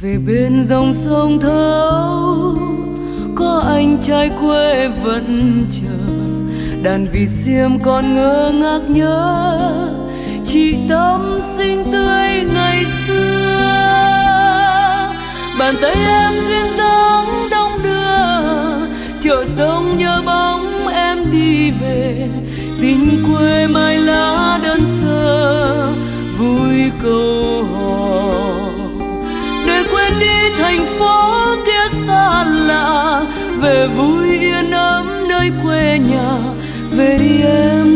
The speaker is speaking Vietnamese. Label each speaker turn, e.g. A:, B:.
A: Về bên dòng sông thâu có anh trai quê vẫn chờ, đàn vịt xiêm còn ngơ ngác nhớ chị Tâm xinh tươi ngày xưa. Bàn tay em duyên dáng đong đưa, chợ sông nhớ bóng em đi về, tình quê mai lá đơn sơ vui câu hò. Để quên đi thành phố kia xa lạ, về vui yên ấm nơi quê nhà, về đi em